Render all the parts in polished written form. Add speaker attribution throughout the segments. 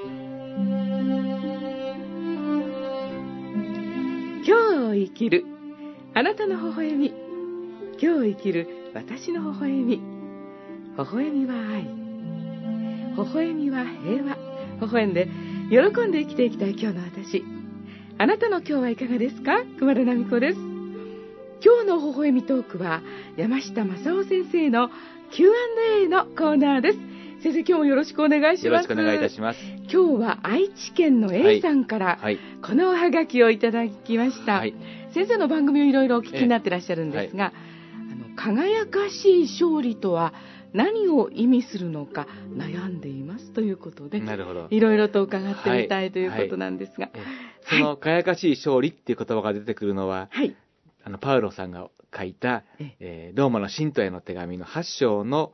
Speaker 1: 今日を生きるあなたの微笑み、今日を生きる私の微笑み。微笑みは愛、微笑みは平和。微笑んで喜んで生きていきたい今日の私。あなたの今日はいかがですか？熊田奈美子です。今日の微笑みトークは山下正夫先生の Q&A のコーナーです。先生、今日もよろしくお願いします。
Speaker 2: よろしくお願いいたします。
Speaker 1: 今日は愛知県の A さんから、このおはがきをいただきました。先生の番組をいろいろお聞きになってらっしゃるんですが、輝かしい勝利とは何を意味するのか悩んでいますということで、
Speaker 2: なるほど、
Speaker 1: いろいろと伺ってみたいということなんですが、
Speaker 2: その輝かしい勝利っていう言葉が出てくるのは、パウロさんが書いた、ローマの信徒への手紙の8章の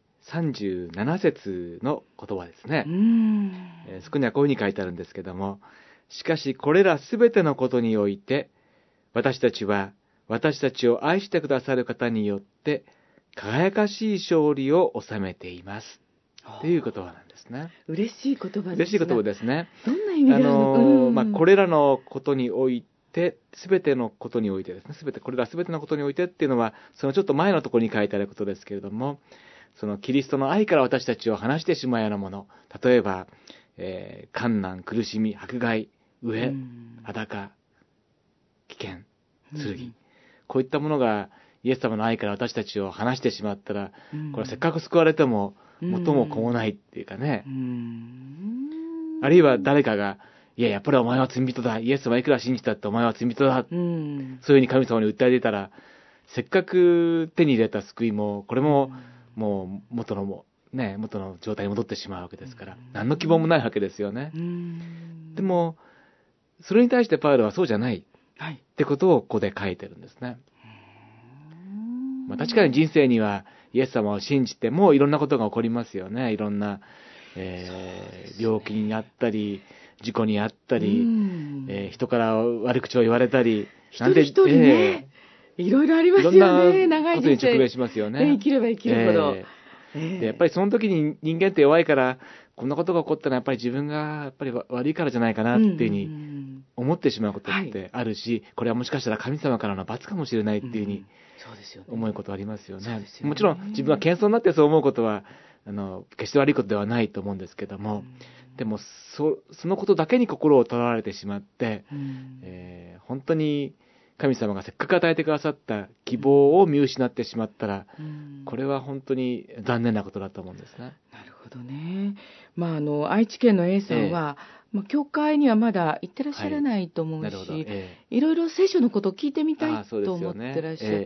Speaker 2: 37節の言葉ですね。そこにはこういうふうに書いてあるんですけども、しかしこれらすべてのことにおいて私たちは私たちを愛してくださる方によって輝かしい勝利を収めていますという言葉なんですね。
Speaker 1: 嬉しい言葉ですね。
Speaker 2: 嬉しい言葉ですね。
Speaker 1: どんな意味があるのか。
Speaker 2: これらのことにおいて、すべてのことにおいてですね、これらすべてのことにおいてっていうのは、そのちょっと前のところに書いてあることですけれども、そのキリストの愛から私たちを離してしまうようなもの、例えば、患難、苦しみ、迫害、飢え、裸、危険、剣、こういったものがイエス様の愛から私たちを離してしまったら、これはせっかく救われても元も子もないっていうかね、あるいは誰かが、いややっぱりお前は罪人だ、イエス様いくら信じたってお前は罪人だ、そういうふうに神様に訴え出たら、せっかく手に入れた救いもこれももう元の状態に戻ってしまうわけですから、何の希望もないわけですよね。でもそれに対してパウロはそうじゃない、ってことをここで書いてるんですね。確かに人生にはイエス様を信じてもいろんなことが起こりますよね。いろんな、病気にあったり事故にあったり、人から悪口を言われたり、
Speaker 1: 一人一人ね、いろいろありますよね。
Speaker 2: いろんなことに直面しますよね。
Speaker 1: 生きれば生きるほど。
Speaker 2: でやっぱりその時に人間って弱いから、こんなことが起こったのはやっぱり自分がやっぱり悪いからじゃないかなっていうふうに思ってしまうことってあるし、これはもしかしたら神様からの罰かもしれないっていうふうに思うことありますよね。もちろん自分は謙遜になってそう思うことは決して悪いことではないと思うんですけども、でもそのことだけに心をとらわれてしまって、本当に神様がせっかく与えてくださった希望を見失ってしまったら、これは本当に残念なことだと思うんですね。
Speaker 1: なるほどね。愛知県の A さんは、教会にはまだ行ってらっしゃらないと思うし、いろいろ聖書のことを聞いてみたいと思ってらっしゃって、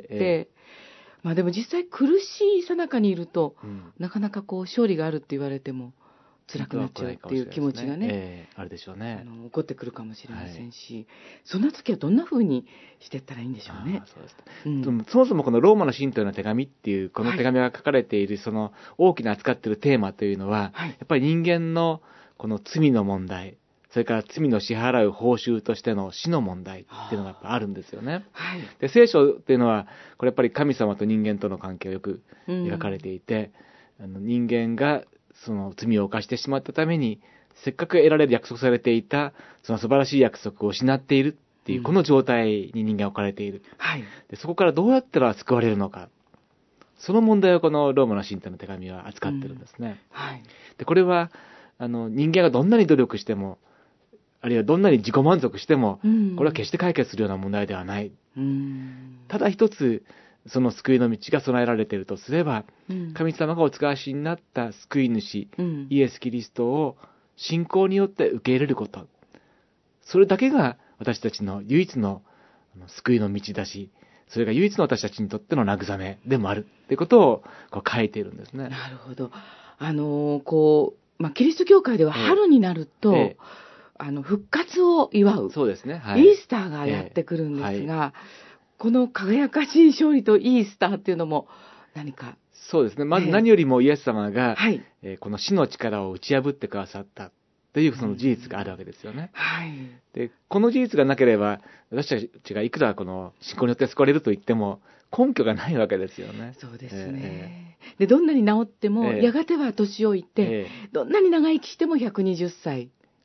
Speaker 1: でも実際苦しい最中にいると、なかなか勝利があるって言われても辛くなっちゃうっていう気持ちがね、
Speaker 2: あるでしょうね。
Speaker 1: 起こってくるかもしれませんし、そんな時はどんな風にしていったらいいんでしょうね。
Speaker 2: そもそもこのローマの信徒への手紙っていうこの手紙が書かれているその大きな扱っているテーマというのは、やっぱり人間のこの罪の問題、それから罪の支払う報酬としての死の問題っていうのがやっぱあるんですよね。で聖書っていうのはこれやっぱり神様と人間との関係をよく描かれていて、人間がその罪を犯してしまったためにせっかく得られる約束されていたその素晴らしい約束を失っているっていうこの状態に人間が置かれている、でそこからどうやったら救われるのか、その問題をこのローマの信徒の手紙は扱ってるんですね。でこれは人間がどんなに努力しても、あるいはどんなに自己満足しても、これは決して解決するような問題ではない。ただ一つその救いの道が備えられているとすれば、神様がお使わしになった救い主、イエス・キリストを信仰によって受け入れること、それだけが私たちの唯一の救いの道だし、それが唯一の私たちにとっての慰めでもあるということを書いているんですね。
Speaker 1: なるほど。キリスト教会では春になると、復活を祝う、
Speaker 2: そうですね、
Speaker 1: イースターがやってくるんですが、この輝かしい勝利とイースターっていうのも何か。
Speaker 2: そうですね。まず何よりもイエス様が、この死の力を打ち破ってくださったというその事実があるわけですよね。でこの事実がなければ私たちがいくらこの信仰によって救われると言っても根拠がないわけですよね。
Speaker 1: そうですね。でどんなに治っても、やがては年老いて、どんなに長生きしても120歳。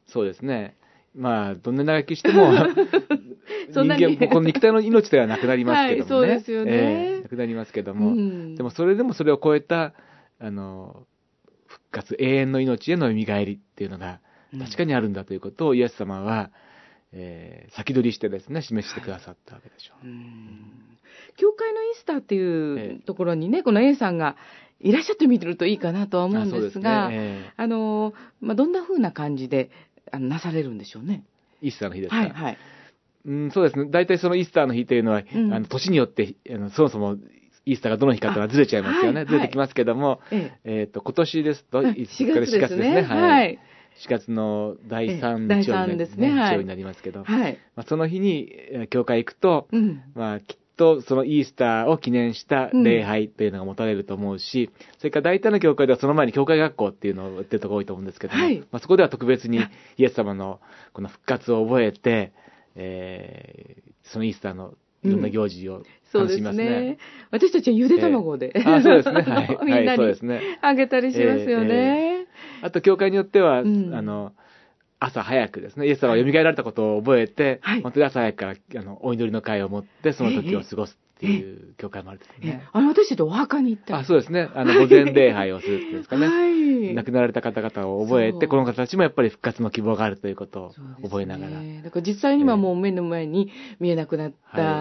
Speaker 2: そうですね。まあ、どんな長生きしても、
Speaker 1: そんなに
Speaker 2: この肉体の命ではなくなりますけどもね。
Speaker 1: はい、そうですよね。
Speaker 2: なくなりますけども、
Speaker 1: うん、
Speaker 2: でもそれを超えた、復活、永遠の命への蘇りっていうのが、確かにあるんだということをイエス様は、先取りしてですね、示してくださったわけでしょう。
Speaker 1: 教会のイースターっていうところにね、この A さんがいらっしゃってみるといいかなとは思うんですが、どんな風な感じでなされるんでしょうね。
Speaker 2: イースターの日ですか。
Speaker 1: はいはい。
Speaker 2: そうですね。大体そのイースターの日というのは、年によってそもそもイースターがどの日かというのはずれちゃいますよね。ずれてきますけども、今年ですと、
Speaker 1: 4月ですね。
Speaker 2: はい。4月の第3日曜日ですね。日曜日になりますけど、その日に教会行くと、きっとそのイースターを記念した礼拝というのが持たれると思うし、それから大体の教会ではその前に教会学校っていうのを売ってるところ多いと思うんですけども、そこでは特別にイエス様のこの復活を覚えて、そのイースターのいろんな行事を楽しみますね。
Speaker 1: そうですね。私たちはゆで卵で、
Speaker 2: そうですね。はい。
Speaker 1: みんなにあげたりしますよね。
Speaker 2: あと、教会によっては、朝早くですね、イエス様が蘇られたことを覚えて、本当に朝早くからお祈りの会を持って、その時を過ごすっていう教会もあるんですね。
Speaker 1: 私たちお墓に行った
Speaker 2: そうですね。午前礼拝をするっていうんですかね。亡くなられた方々を覚えて、この方たちもやっぱり復活の希望があるということを覚えながら。
Speaker 1: だから実際にはもう目の前に見えなくなった、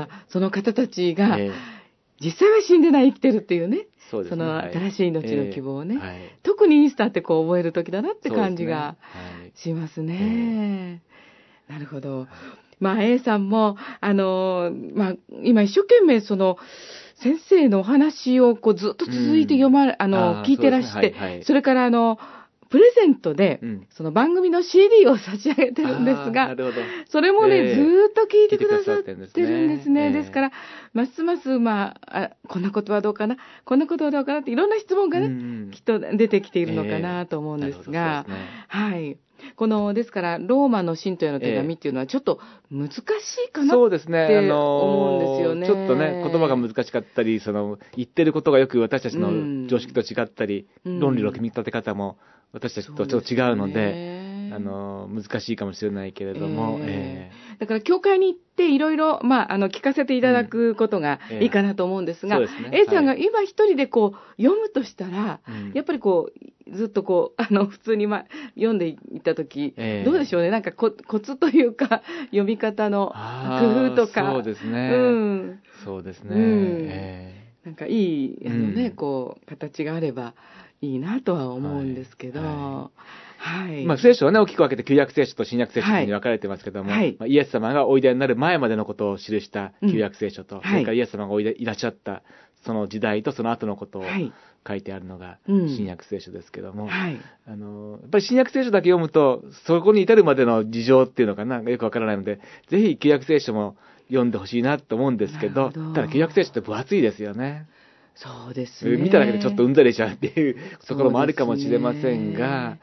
Speaker 1: その方たちが、実際は死んでない生きてるっていうね。その新しい命の希望をね。特にイースターって覚える時だなって感じがしますね。なるほど。A さんも、今一生懸命先生のお話をずっと続いて聞いてらして、それからプレゼントで、その番組の CD を差し上げてるんですが、それもね、ずーっと聞いてくださってるんですね。ですから、ますます、こんなことはどうかな、こんなことはどうかなっていろんな質問がね、きっと出てきているのかなと思うんですが、はい。ですから、ローマの信徒への手紙っていうのはちょっと難しいかなって思うんですよね。
Speaker 2: ちょっとね、言葉が難しかったり、言ってることがよく私たちの常識と違ったり、論理の組み立て方も私たちとちょっと違うので、難しいかもしれないけれども、
Speaker 1: だから教会に行っていろいろ聞かせていただくことがいいかなと思うんですが、A さんが今一人で読むとしたら、やっぱりずっと普通に読んでいったとき、どうでしょうね、なんかコツというか読み方の工夫とか、
Speaker 2: そうですね、そうですね、
Speaker 1: なんかいい形があればいいなとは思うんですけど。
Speaker 2: 聖書はね、大きく分けて旧約聖書と新約聖書に分かれてますけども、イエス様がおいでになる前までのことを記した旧約聖書と、それからイエス様がおいでいらっしゃったその時代とその後のことを書いてあるのが新約聖書ですけども、やっぱり新約聖書だけ読むと、そこに至るまでの事情っていうのかな、よく分からないので、ぜひ旧約聖書も読んでほしいなと思うんですけど、ただ旧約聖書って分厚いですよね。
Speaker 1: そうですね。
Speaker 2: 見ただけでちょっとうんざりしちゃうっていうところもあるかもしれませんが。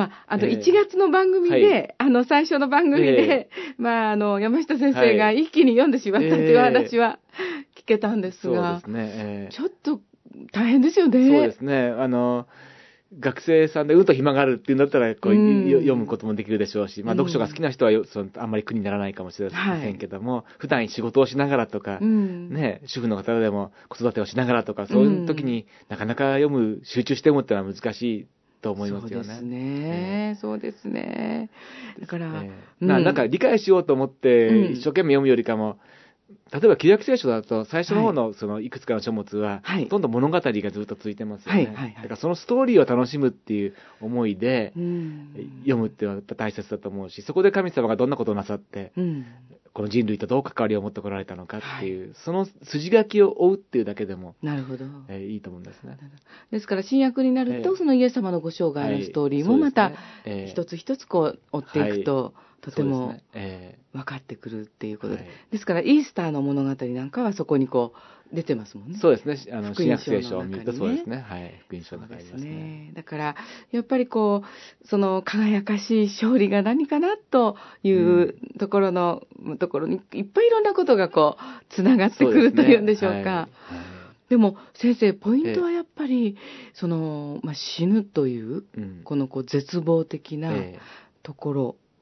Speaker 1: 1月の番組で、最初の番組で、山下先生が一気に読んでしまったっていう話は聞けたんですが、ちょっと大変ですよね。
Speaker 2: そうですね。学生さんでと暇があるっていうんだったら読むこともできるでしょうし、読書が好きな人はあんまり苦にならないかもしれませんけども、普段仕事をしながらとか、主婦の方でも子育てをしながらとか、そういう時になかなか集中して読むってのは難しいと思いますよね。
Speaker 1: そうですね。そうですね。だから、
Speaker 2: なんか理解しようと思って一生懸命読むよりかも、例えば旧約聖書だと最初の方のいくつかの書物は、ほとんど物語がずっと続いてますよね。だからそのストーリーを楽しむっていう思いで読むっていうのは大切だと思うし、そこで神様がどんなことをなさって、この人類とどう関わりを持ってこられたのかっていう、その筋書きを追うっていうだけでもいいと思うんですね。
Speaker 1: ですから新約になると、そのイエス様のご生涯のストーリーもまた一つ一つ追っていくと、とても分かってくるっていうことで、ですからイースターの物語なんかはそこに出てますもんね。
Speaker 2: そうですね。新約聖書を見るとそうですね。福音書の中にありますね。
Speaker 1: だからやっぱりその輝かしい勝利が何かなというところにいっぱいいろんなことがつながってくるというんでしょうか。でも先生、ポイントはやっぱり死ぬというこの絶望的なところ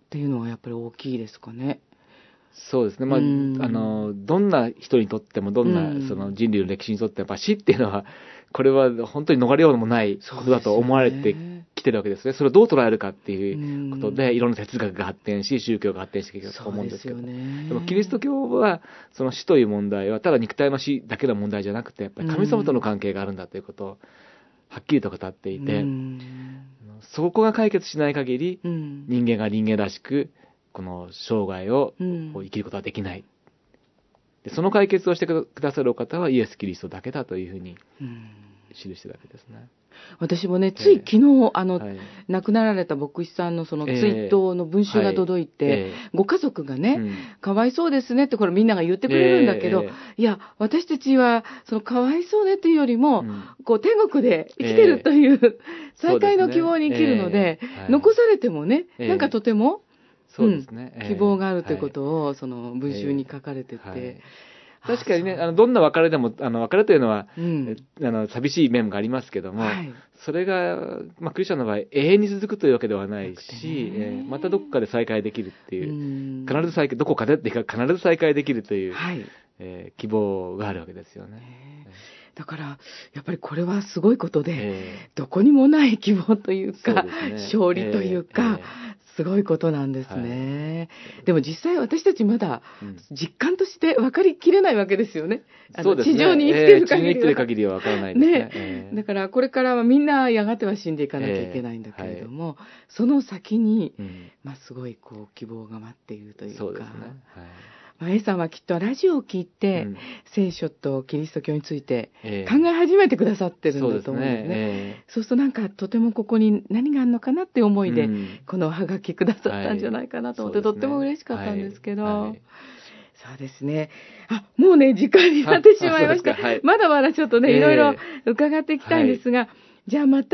Speaker 1: っていうのはやっぱり大きいですかね。
Speaker 2: そうですね、どんな人にとっても、どんなその人類の歴史にとっても、やっぱ死っていうのは、これは本当に逃れようもないことだと思われてきてるわけですね。それをどう捉えるかっていうことで、いろんな哲学が発展し、宗教が発展してきたと思うんですけど、でもキリスト教は、その死という問題は、ただ肉体の死だけの問題じゃなくて、やっぱり神様との関係があるんだということを、はっきりと語っていて、そこが解決しない限り、人間が人間らしく、この生涯を生きることはできない。でその解決をしてくださるお方はイエス・キリストだけだというふうに記してるわけですね。
Speaker 1: 私もね、つい昨日、亡くなられた牧師さんのその追悼の文集が届いて、ご家族がね、かわいそうですねってこれみんなが言ってくれるんだけど、いや、私たちはそのかわいそうねっていうよりも、こう天国で生きてるという、再会の希望に生きるので、残されてもね、なんかとても、
Speaker 2: そうですね、
Speaker 1: 希望があるということを、その文集に書かれてて、
Speaker 2: 確かにね、どんな別れでも、別れというのは、寂しい面がありますけども、それが、クリスチャンの場合、永遠に続くというわけではないし、またどこかで再会できるっていう、必ず再会、どこかでっていうか、必ず再会できるという、希望があるわけですよね。
Speaker 1: だから、やっぱりこれはすごいことで、どこにもない希望というか、勝利というか、すごいことなんですね。でも実際私たちまだ実感として分かりきれないわけですよね。地上に生きている限りは。地上に生きている限りは分からないですね。だからこれからはみんなやがては死んでいかなきゃいけないんだけれども、その先に、すごいこう希望が待っているというか。そうですね。A さんはきっとラジオを聞いて、聖書とキリスト教について考え始めてくださってるんだと思うんですね。そうするとなんかとてもここに何があるのかなって思いで、このおはがきくださったんじゃないかなと思って、とっても嬉しかったんですけど。そうですね。もうね、時間になってしまいました。まだまだちょっとね、いろいろ伺っていきたいんですが、じゃあまた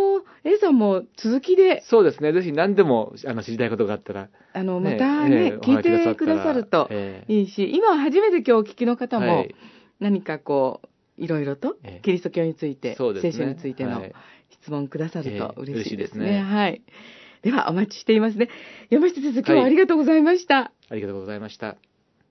Speaker 1: A さんも続きで。
Speaker 2: そうですね。ぜひ何でも知りたいことがあったら。
Speaker 1: またね、聞いてくださるといいし、今は初めて今日お聞きの方も、何かこう、いろいろと、キリスト教について、聖書についての質問くださると嬉しいですね。はい。では、お待ちしていますね。山下先生、今日はありがとうございました。
Speaker 2: ありがとうございました。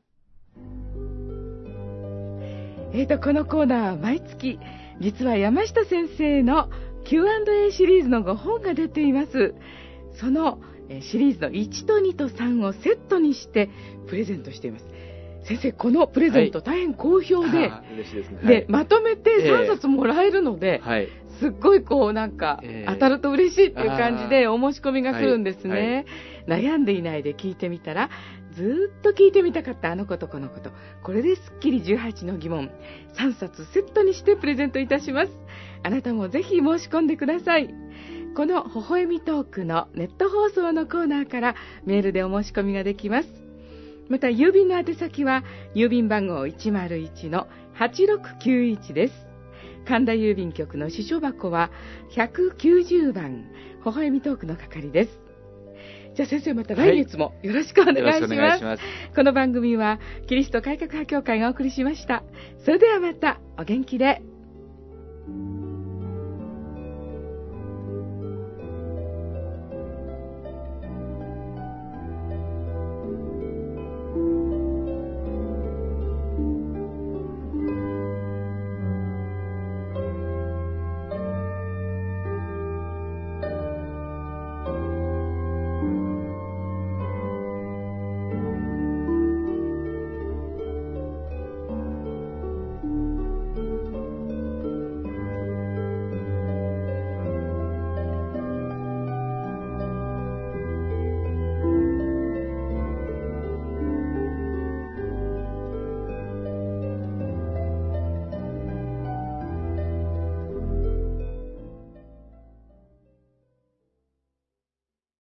Speaker 1: このコーナーは毎月、実は山下先生の Q&A シリーズの5本が出ています。そのシリーズの1と2と3をセットにしてプレゼントしています。先生、このプレゼント大変好評で、
Speaker 2: 嬉しいですね。
Speaker 1: で、まとめて3冊もらえるので、すっごいこうなんか、当たると嬉しいっていう感じでお申し込みが来るんですね。悩んでいないで聞いてみたら、ずっと聞いてみたかったあのことこのこと、これですっきり18の疑問、3冊セットにしてプレゼントいたします。あなたもぜひ申し込んでください。この微笑みトークのネット放送のコーナーからメールでお申し込みができます。また郵便の宛先は郵便番号 101-8691 です。神田郵便局の支所箱は190番微笑みトークの係です。じゃあ先生、また来月もよろしくお願いします。この番組はキリスト改革派協会がお送りしました。それではまたお元気で。